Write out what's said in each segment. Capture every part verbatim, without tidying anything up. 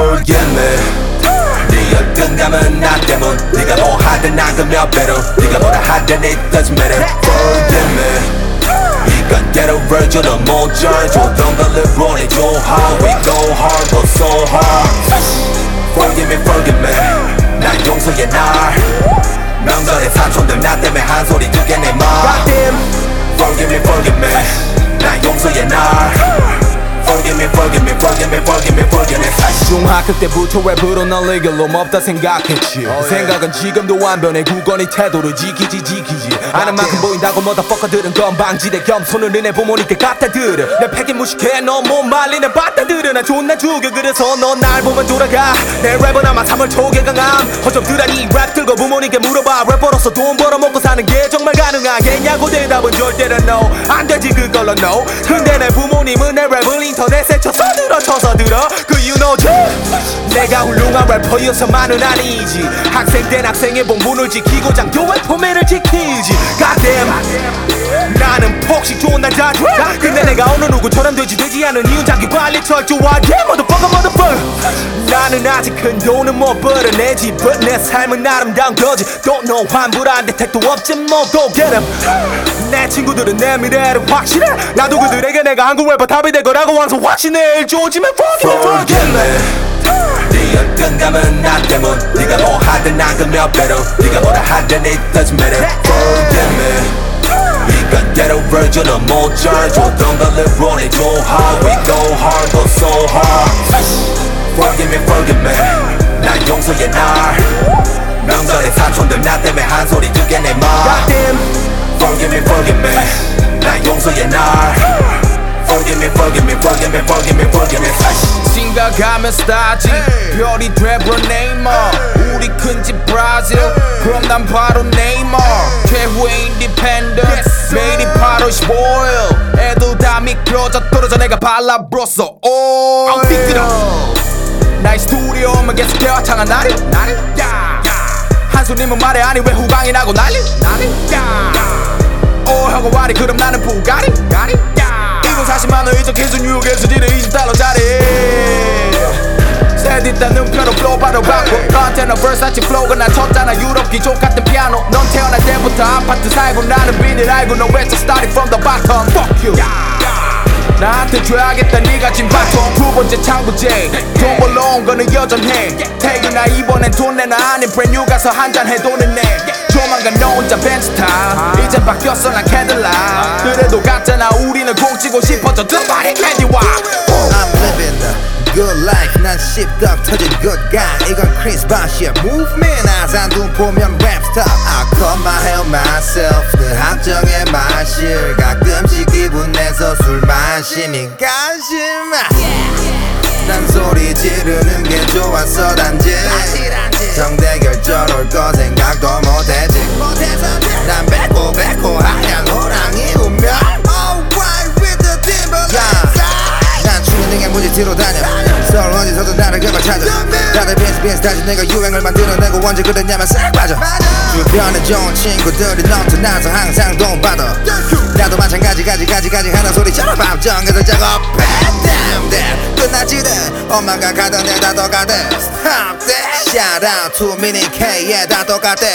Forgive me. 네 열등감은 나 때문. 네가 뭐 하든 난 그 몇 배로. 네가 뭐라 하든 it doesn't matter. Forgive me. 이건 때로 version을 못 져줬던 걸 일본해줘. How we go hard but so hard. Forgive me, forgive me. 난 용서해 날. 명절에 사촌들 나 때문에 한 소리 두게 내 말. Forgive me, forgive me. 난 용서해 날. Forgive me, forgive me, forgive me, forgive me, forgive me. 중학교 때부터 랩으로 널 이길 놈 없다 생각했지. oh, 생각은 지금도 안 변해. 굳건히 태도를 지키지 지키지 않은 만큼 보인다고 motherfucker들은 건방지대 겸손을 은혜 부모님께 갖다 들어. 내 패기 무식해 넌 못 말리는 바다들은 나 존나 죽여. 그래서 넌 날 보면 돌아가. 내 랩은 아마 삼월 초계 강함. 허접들하니 랩 들고 부모님께 물어봐. 래퍼로서 돈 벌어먹고 사는 게 정말 가능하겠냐고. 대답은 절대로 no. 안 되지 그걸로 no. 근데 내 부모님은 내 랩을 인터넷에 쳐서 들어 쳐서 들어. 그 you know 내가 훌륭한 래퍼여서만은 아니지. 학생 땐 학생의 본분을 지키고 장교의 포맨을 지키지. Goddamn 나는 폭식 좋은 날 자주. 근데 내가 어느 누구처럼 되지 되지 않은 이유 자기 관리 철저하게. Motherfucker motherfucker. 나는 아직 큰 돈은 못 벌어내지 but 내 삶은 아름다운 거지. Don't know 환불한 대택도 없지 뭐. Go get em. 내 친구들은 내 미래를 확실해. 나도 그들에게 내가 한국 래퍼 답이 될 거라고 항상 확신해. 조지면 forgive me. 네 열등감은 나 때문. 네가 뭐 하든 난 그 몇 배로. 네가 뭐라 하든 it doesn't matter. Forgive me. 이건 때로 version을 못 져줬던 걸 일본해줘. How we go hard but so hard. Forgive me, forgive me. 난 용서해 날. 명절에 사촌들 나 때문에 한 소리 두게 내 말. Forgive me, forgive me. 난 용서해 날. Forgive me, forgive me, forgive me, forgive me, forgive me. 생각하면 스타지 별이 돼버려 네이머. 우리 큰집 브라질 그럼 난 바로 네이머. 최후의 인디펜던스 매일이 팔월 십오일. 애도 다 미끄러져 떨어져 내가 발라버렸어. 오 삐끄러 나의 스튜디오만 계속 개화창한 날이 한손님은 말해 아니 왜 후광이 나고 난리 오 혀가 와리 그럼 나는 부가리 이건 사십만 원 이적해서 뉴욕에서 지르 이십 달러짜리. 셋 있다 눈표로 플로우 바로 바꿔. 컨테너 버사치 플로우가 난 쳤잖아. 유럽 기족 같은 피아노. 넌 태어날 때부터 아파트 살고 나는 비닐 알고 너 외쳐 starting from the bottom. Fuck you. 나한테 줘야겠다 네가 진 바통. 두 번째 창부제 돈 벌러 온 거는 여전해. 태균아 이번엔 돈 내나 아닌 brand new 가서 한잔 해도는 내. 조만간 너 혼자 벤츠 타. 이젠 바뀌었어 난 캐딜락. 그래도 같잖아 우리는 공치고 싶어져 두 발의 캔디와. I'm living the good life. 난 씹덕 터진 good guy. 이건 Chris Bosh의 movement. 아산 눈 보면 rap star. I cut my hair myself. 늘 함정의 마실. 가끔씩 기분 내서 술 마시니 가심아. 난 소리 지르는 게 좋았어 단지. 정대결절 올 거 생각도 못했지. 난 뱉고 뱉고 하얀 호랑이 운명. Alright with the Timberlands. 난 추운 등에 무지 뒤로 다녀. 서울 어디서든 나를 그걸 찾아. 다들 빈스 빈스 다시 내가 유행을 만들어내고 언제 그랬냐면 싹 빠져. 주변에 좋은 친구들이 넘쳐나서 항상 도움받아. 나도 마찬가지 가지 가지 가지 하는 소리처럼 밤정에서 작업. Damn that 끝나지든 엄마가 가던 데 다 똑같아. Stop that. Shout out to Mini K에 다 똑같아.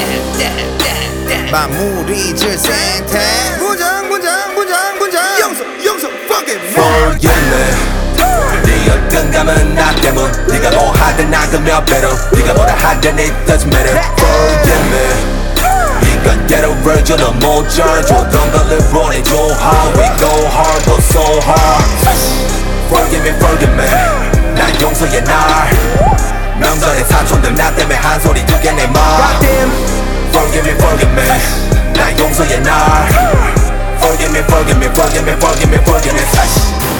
마무리 질 생태. 문장 문장 문장 문장. 용서 용서 forgive me. Forgive me. 네 열등감은 나 때문. 네가 뭐 하든 난 그 몇 배로. 네가 뭐라 하든 it doesn't matter. Forgive me. 이건 때로 version을 못 져줬던 걸 일본해줘. How we go hard but so hard. Forgive me, forgive me. 난 용서해 날. 명절에 사촌들 나 때문에 한 소리 두게 내 말. Forgive me, forgive me. 난 용서해 날. Forgive me, forgive me, forgive me, forgive me, forgive me.